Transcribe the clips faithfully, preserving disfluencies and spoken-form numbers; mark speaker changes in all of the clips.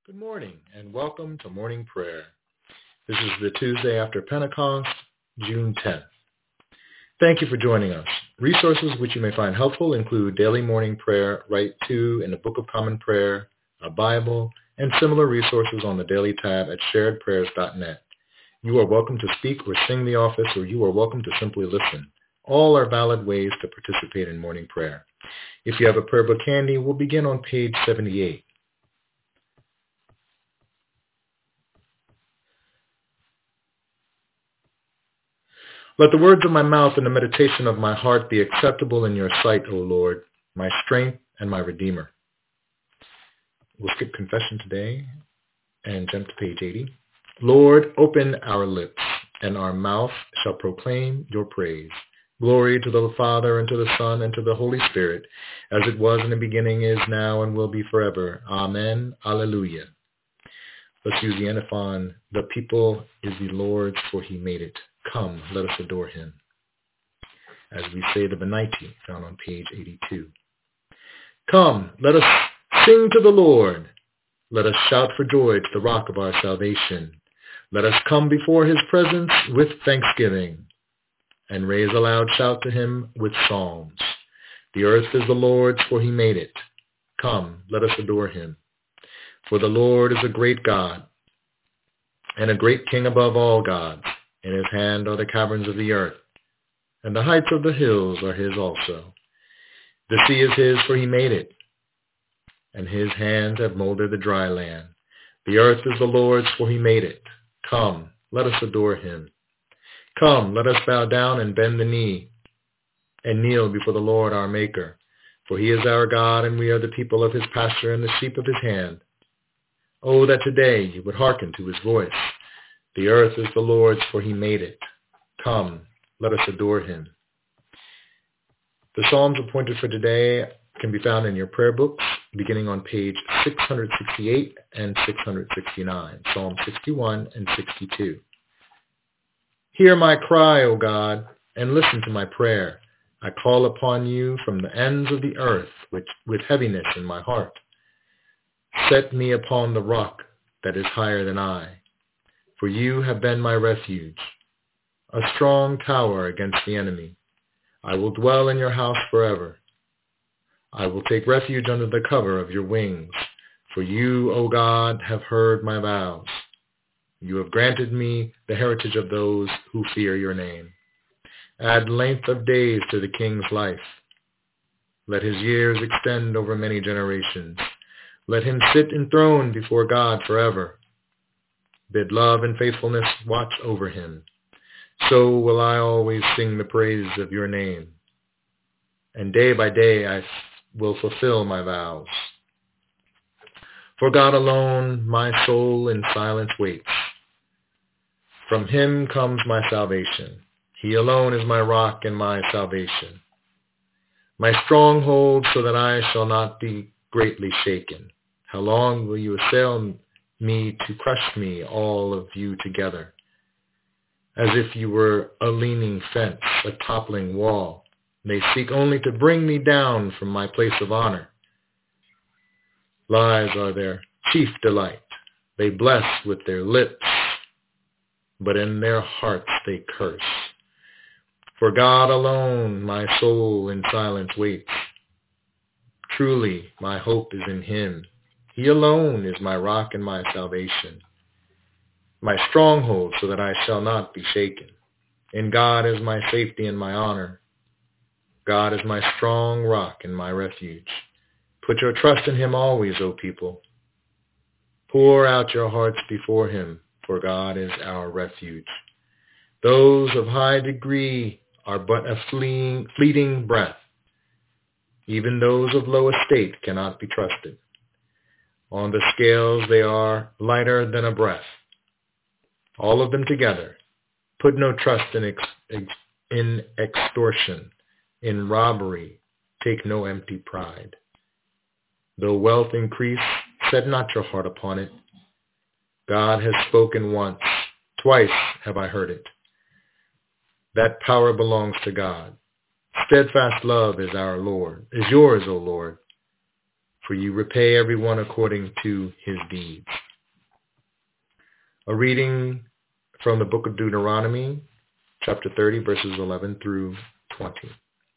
Speaker 1: Good morning and welcome to morning prayer. This is the Tuesday after Pentecost, June tenth. Thank you for joining us. Resources which you may find helpful include daily morning prayer, Right to in the Book of Common Prayer, a Bible, and similar resources on the daily tab at shared prayers dot net. You are welcome to speak or sing the office, or you are welcome to simply listen. All are valid ways to participate in morning prayer. If you have a prayer book handy, we'll begin on page seventy-eight. Let the words of my mouth and the meditation of my heart be acceptable in your sight, O Lord, my strength and my Redeemer. We'll skip confession today and jump to page eighty. Lord, open our lips, and our mouth shall proclaim your praise. Glory to the Father, and to the Son, and to the Holy Spirit, as it was in the beginning, is now, and will be forever. Amen. Alleluia. Let's use the antiphon. The people is the Lord's, for he made it. Come, let us adore him. As we say the Benaiti, found on page eighty-two. Come, let us sing to the Lord. Let us shout for joy to the rock of our salvation. Let us come before his presence with thanksgiving, and raise a loud shout to him with psalms. The earth is the Lord's, for he made it. Come, let us adore him. For the Lord is a great God, and a great King above all gods. In his hand are the caverns of the earth, and the heights of the hills are his also. The sea is his, for he made it, and his hands have molded the dry land. The earth is the Lord's, for he made it. Come, let us adore him. Come, let us bow down and bend the knee, and kneel before the Lord our Maker. For he is our God, and we are the people of his pasture and the sheep of his hand. Oh, that today you would hearken to his voice. The earth is the Lord's, for he made it. Come, let us adore him. The Psalms appointed for today can be found in your prayer books, beginning on page six hundred sixty-eight and six hundred sixty-nine, Psalm sixty-one and sixty-two. Hear my cry, O God, and listen to my prayer. I call upon you from the ends of the earth with, with heaviness in my heart. Set me upon the rock that is higher than I. For you have been my refuge, a strong tower against the enemy. I will dwell in your house forever. I will take refuge under the cover of your wings. For you, O God, have heard my vows. You have granted me the heritage of those who fear your name. Add length of days to the king's life. Let his years extend over many generations. Let him sit enthroned before God forever. Bid love and faithfulness watch over him. So will I always sing the praise of your name. And day by day I will fulfill my vows. For God alone my soul in silence waits. From him comes my salvation. He alone is my rock and my salvation, my stronghold, so that I shall not be greatly shaken. How long will you assail me to crush me, all of you together, as if you were a leaning fence, a toppling wall? They seek only to bring me down from my place of honor. Lies are their chief delight. They bless with their lips, but in their hearts they curse. For God alone my soul in silence waits. Truly my hope is in him. He alone is my rock and my salvation, my stronghold, so that I shall not be shaken. In God is my safety and my honor. God is my strong rock and my refuge. Put your trust in him always, O people. Pour out your hearts before him, for God is our refuge. Those of high degree are but a fleeing, fleeting breath. Even those of low estate cannot be trusted. On the scales they are lighter than a breath. All of them together. Put no trust in, ex- ex- in extortion, in robbery. Take no empty pride. Though wealth increase, set not your heart upon it. God has spoken once. Twice have I heard it. That power belongs to God. Steadfast love is our Lord, is yours, O Lord. for you repay everyone according to his deeds. A reading from the book of Deuteronomy, chapter thirty, verses eleven through twenty.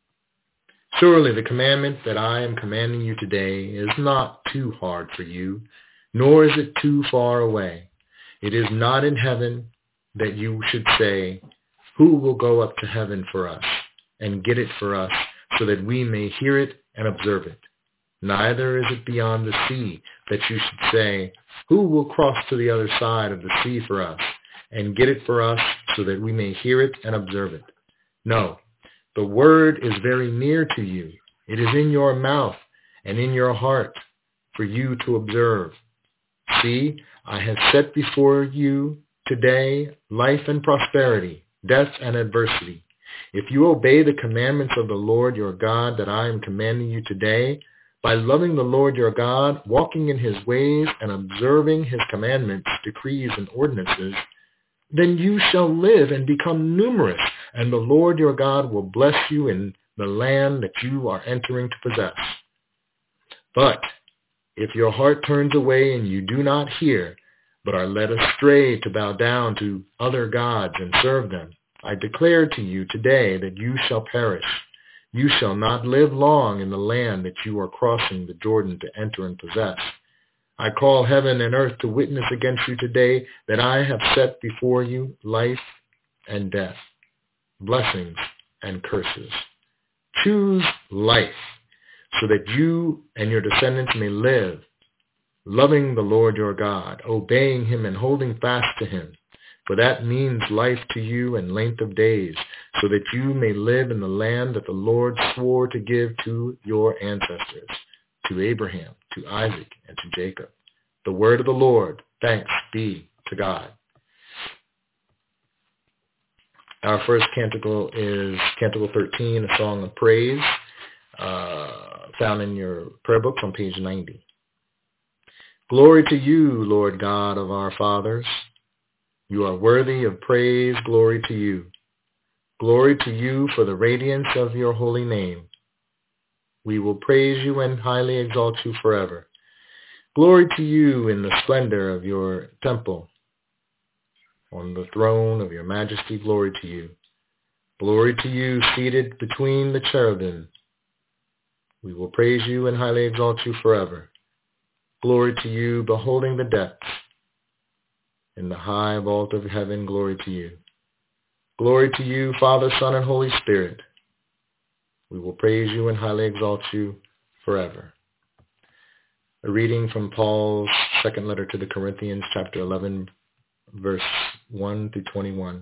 Speaker 1: Surely the commandment that I am commanding you today is not too hard for you, nor is it too far away. It is not in heaven that you should say, who will go up to heaven for us and get it for us so that we may hear it and observe it. Neither is it beyond the sea that you should say, who will cross to the other side of the sea for us and get it for us so that we may hear it and observe it. No, the word is very near to you. It is in your mouth and in your heart for you to observe. See, I have set before you today life and prosperity, death and adversity. If you obey the commandments of the Lord your God that I am commanding you today, by loving the Lord your God, walking in his ways, and observing his commandments, decrees, and ordinances, then you shall live and become numerous, and the Lord your God will bless you in the land that you are entering to possess. But if your heart turns away and you do not hear, but are led astray to bow down to other gods and serve them, I declare to you today that you shall perish. You shall not live long in the land that you are crossing the Jordan to enter and possess. I call heaven and earth to witness against you today that I have set before you life and death, blessings and curses. Choose life so that you and your descendants may live, loving the Lord your God, obeying him and holding fast to him. For that means life to you and length of days, so that you may live in the land that the Lord swore to give to your ancestors, to Abraham, to Isaac, and to Jacob. The word of the Lord, thanks be to God. Our first canticle is Canticle thirteen, a song of praise, uh, found in your prayer books on page ninety. Glory to you, Lord God of our fathers. You are worthy of praise. Glory to you. Glory to you for the radiance of your holy name. We will praise you and highly exalt you forever. Glory to you in the splendor of your temple. On the throne of your majesty, glory to you. Glory to you seated between the cherubim. We will praise you and highly exalt you forever. Glory to you, beholding the depths. In the high vault of heaven, glory to you. Glory to you, Father, Son, and Holy Spirit. We will praise you and highly exalt you forever. A reading from Paul's second letter to the Corinthians, chapter eleven, verse one through twenty-one.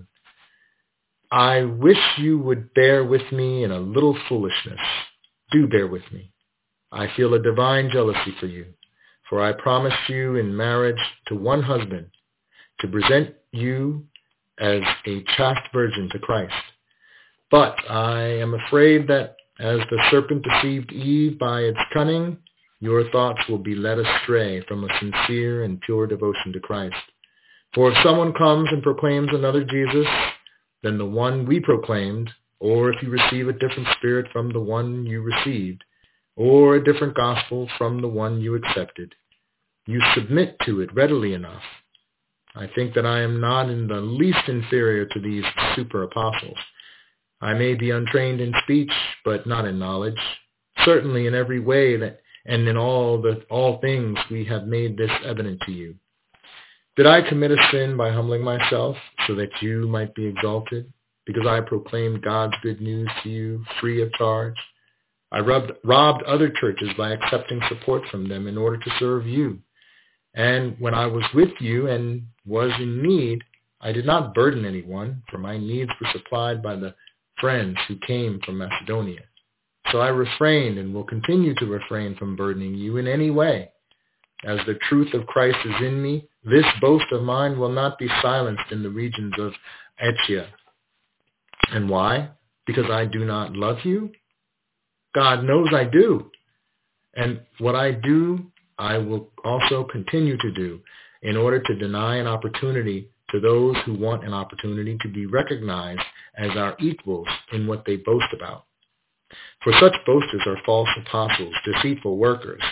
Speaker 1: I wish you would bear with me in a little foolishness. Do bear with me. I feel a divine jealousy for you, for I promised you in marriage to one husband, to present you as a chaste virgin to Christ. But I am afraid that as the serpent deceived Eve by its cunning, your thoughts will be led astray from a sincere and pure devotion to Christ. For if someone comes and proclaims another Jesus than the one we proclaimed, or if you receive a different spirit from the one you received, or a different gospel from the one you accepted, you submit to it readily enough. I think that I am not in the least inferior to these super apostles. I may be untrained in speech, but not in knowledge. Certainly in every way that, and in all the all things we have made this evident to you. Did I commit a sin by humbling myself so that you might be exalted? Because I proclaimed God's good news to you free of charge? I robbed, robbed other churches by accepting support from them in order to serve you. And when I was with you and was in need, I did not burden anyone, for my needs were supplied by the friends who came from Macedonia. So I refrained and will continue to refrain from burdening you in any way. As the truth of Christ is in me, this boast of mine will not be silenced in the regions of Achaia. And why? Because I do not love you? God knows I do. And what I do, I will also continue to do in order to deny an opportunity to those who want an opportunity to be recognized as our equals in what they boast about. For such boasters are false apostles, deceitful workers,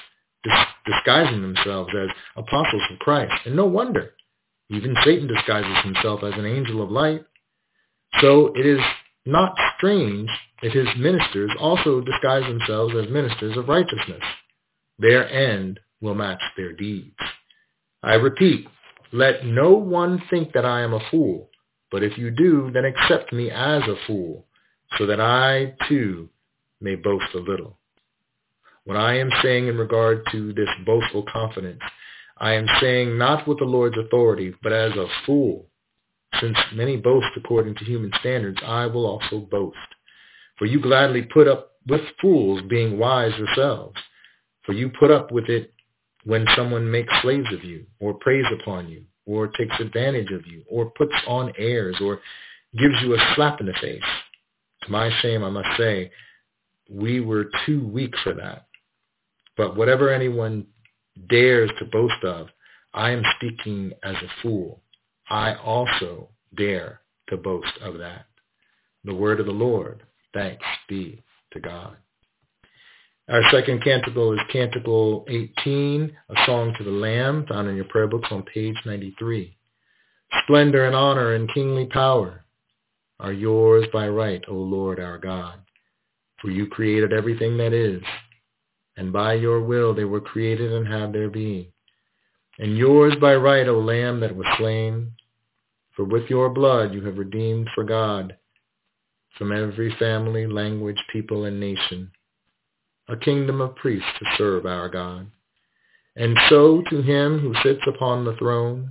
Speaker 1: dis- disguising themselves as apostles of Christ. And no wonder. Even Satan disguises himself as an angel of light. So it is not strange if his ministers also disguise themselves as ministers of righteousness. Their end will match their deeds. I repeat, let no one think that I am a fool, but if you do, then accept me as a fool, so that I too may boast a little. What I am saying in regard to this boastful confidence, I am saying not with the Lord's authority, but as a fool. Since many boast according to human standards, I will also boast. For you gladly put up with fools being wise yourselves. For you put up with it when someone makes slaves of you, or preys upon you, or takes advantage of you, or puts on airs, or gives you a slap in the face. To my shame, I must say, we were too weak for that. But whatever anyone dares to boast of, I am speaking as a fool. I also dare to boast of that. The word of the Lord. Thanks be to God. Our second canticle is Canticle eighteen, a song to the Lamb, found in your prayer books on page ninety-three. Splendor and honor and kingly power are yours by right, O Lord our God. For you created everything that is, and by your will they were created and have their being. And yours by right, O Lamb that was slain, for with your blood you have redeemed for God from every family, language, people, and nation, a kingdom of priests to serve our God. And so to him who sits upon the throne,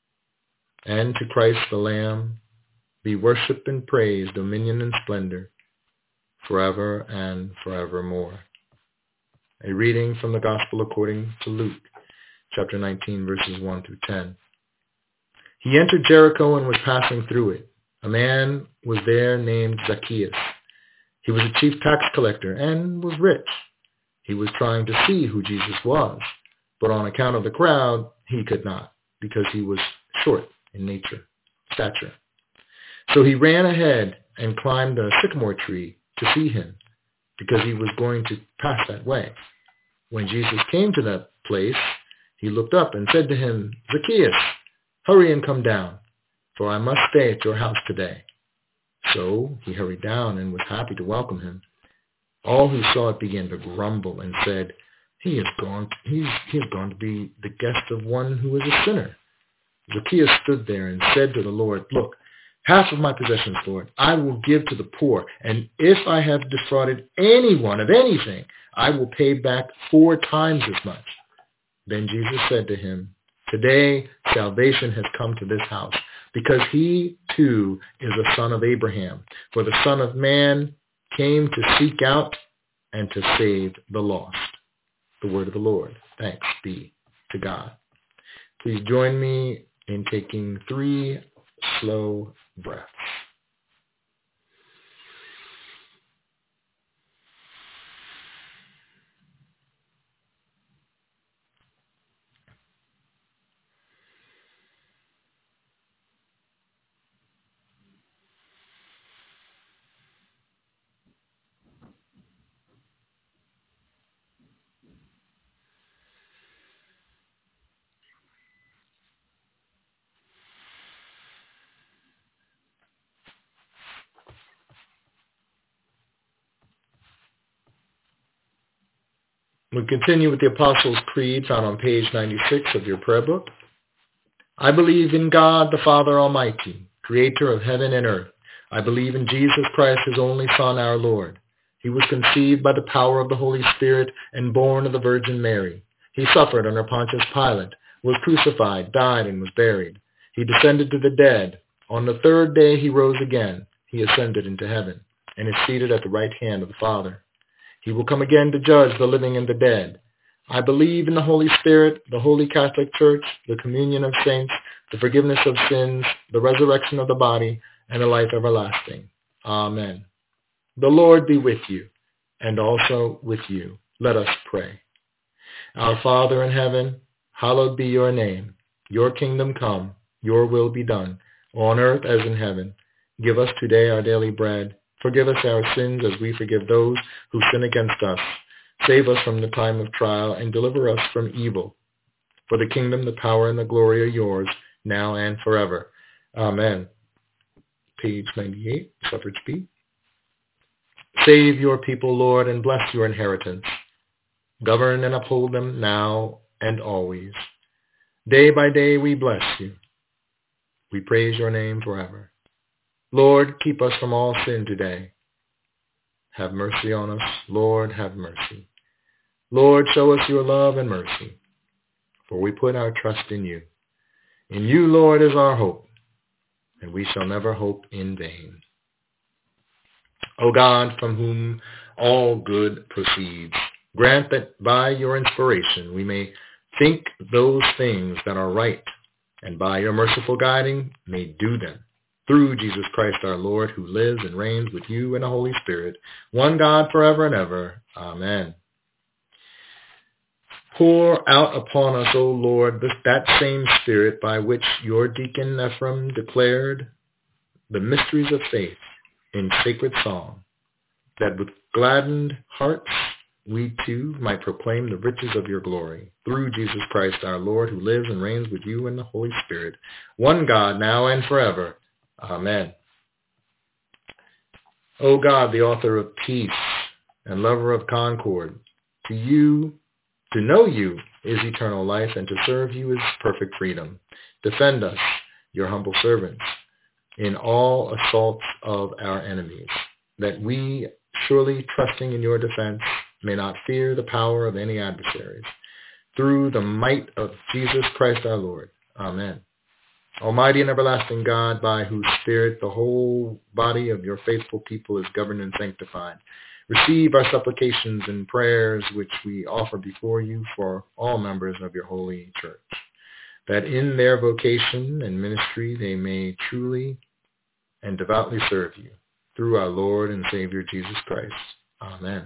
Speaker 1: and to Christ the Lamb, be worship and praise, dominion and splendor, forever and forevermore. A reading from the Gospel according to Luke, chapter nineteen, verses one through ten. He entered Jericho and was passing through it. A man was there named Zacchaeus. He was a chief tax collector and was rich. He was trying to see who Jesus was, but on account of the crowd, he could not, because he was short in nature, stature. So he ran ahead and climbed a sycamore tree to see him, because he was going to pass that way. When Jesus came to that place, he looked up and said to him, Zacchaeus, hurry and come down, for I must stay at your house today. So he hurried down and was happy to welcome him. All who saw it began to grumble and said, He has gone, he's, he has gone to be the guest of one who is a sinner. Zacchaeus stood there and said to the Lord, Look, half of my possessions, Lord, I will give to the poor, and if I have defrauded anyone of anything, I will pay back four times as much. Then Jesus said to him, Today salvation has come to this house, because he too is a son of Abraham. For the Son of Man came to seek out and to save the lost. The word of the Lord. Thanks be to God. Please join me in taking three slow breaths. We continue with the Apostles' Creed found on page ninety-six of your prayer book. I believe in God, the Father Almighty, creator of heaven and earth. I believe in Jesus Christ, his only Son, our Lord. He was conceived by the power of the Holy Spirit and born of the Virgin Mary. He suffered under Pontius Pilate, was crucified, died, and was buried. He descended to the dead. On the third day he rose again. He ascended into heaven and is seated at the right hand of the Father. He will come again to judge the living and the dead. I believe in the Holy Spirit, the Holy Catholic Church, the communion of saints, the forgiveness of sins, the resurrection of the body, and a life everlasting. Amen. The Lord be with you, and also with you. Let us pray. Our Father in heaven, hallowed be your name. Your kingdom come, your will be done, on earth as in heaven. Give us today our daily bread. Forgive us our sins as we forgive those who sin against us. Save us from the time of trial and deliver us from evil. For the kingdom, the power, and the glory are yours, now and forever. Amen. Page ninety-eight, suffrage B. Save your people, Lord, and bless your inheritance. Govern and uphold them now and always. Day by day we bless you. We praise your name forever. Lord, keep us from all sin today. Have mercy on us. Lord, have mercy. Lord, show us your love and mercy, for we put our trust in you. In you, Lord, is our hope, and we shall never hope in vain. O God, from whom all good proceeds, grant that by your inspiration we may think those things that are right, and by your merciful guiding may do them. Through Jesus Christ our Lord, who lives and reigns with you in the Holy Spirit, one God forever and ever. Amen. Pour out upon us, O Lord, this, that same Spirit by which your deacon Ephraim declared the mysteries of faith in sacred song, that with gladdened hearts we too might proclaim the riches of your glory. Through Jesus Christ our Lord, who lives and reigns with you in the Holy Spirit, one God, now and forever. Amen. O God, the author of peace and lover of concord, to you, to know you is eternal life, and to serve you is perfect freedom. Defend us, your humble servants, in all assaults of our enemies, that we, surely trusting in your defense, may not fear the power of any adversaries. Through the might of Jesus Christ our Lord. Amen. Almighty and everlasting God, by whose Spirit the whole body of your faithful people is governed and sanctified, receive our supplications and prayers which we offer before you for all members of your holy church, that in their vocation and ministry they may truly and devoutly serve you, through our Lord and Savior Jesus Christ. Amen.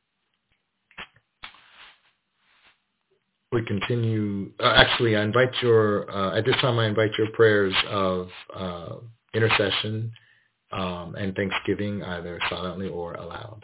Speaker 1: We continue, uh, actually I invite your, uh, at this time I invite your prayers of uh, intercession um, and thanksgiving, either silently or aloud.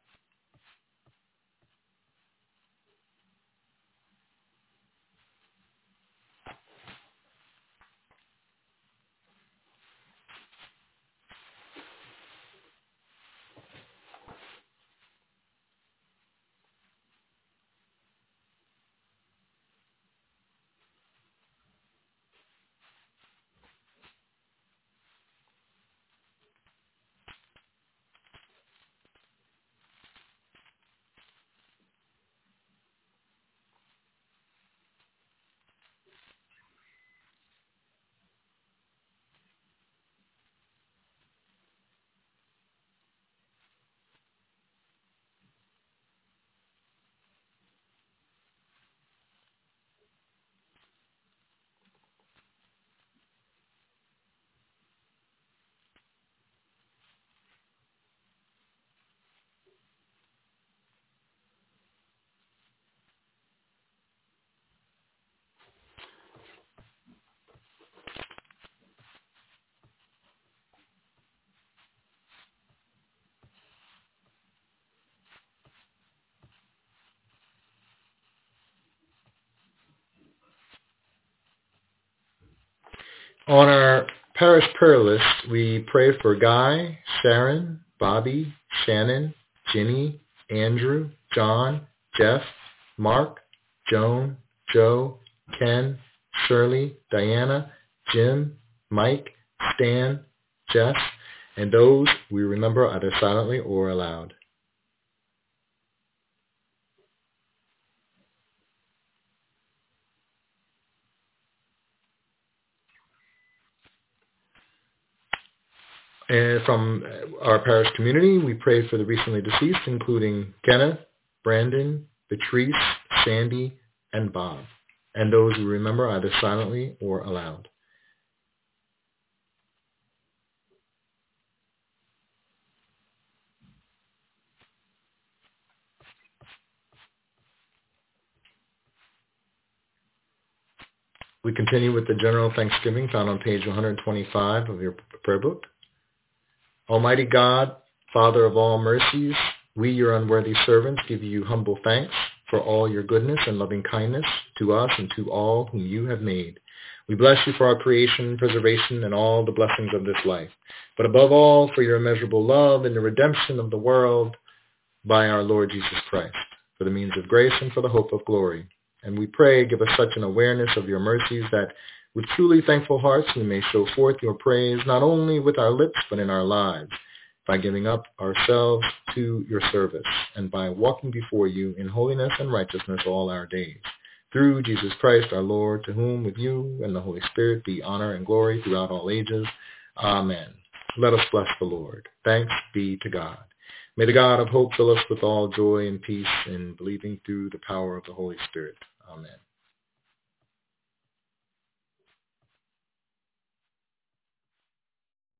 Speaker 1: On our parish prayer list, we pray for Guy, Sharon, Bobby, Shannon, Ginny, Andrew, John, Jeff, Mark, Joan, Joe, Ken, Shirley, Diana, Jim, Mike, Stan, Jess, and those we remember either silently or aloud. And from our parish community, we pray for the recently deceased, including Kenneth, Brandon, Patrice, Sandy, and Bob, and those we remember either silently or aloud. We continue with the general thanksgiving found on page one hundred twenty-five of your prayer book. Almighty God, Father of all mercies, We, your unworthy servants, give you humble thanks for all your goodness and loving kindness to us and to all whom you have made. We bless you for our creation, preservation, and all the blessings of this life, but above all for your immeasurable love and the redemption of the world by our Lord Jesus Christ, for the means of grace and for the hope of glory. And we pray, give us such an awareness of your mercies that with truly thankful hearts we may show forth your praise not only with our lips but in our lives, by giving up ourselves to your service and by walking before you in holiness and righteousness all our days. Through Jesus Christ our Lord, to whom with you and the Holy Spirit be honor and glory throughout all ages. Amen. Let us bless the Lord. Thanks be to God. May the God of hope fill us with all joy and peace in believing through the power of the Holy Spirit. Amen.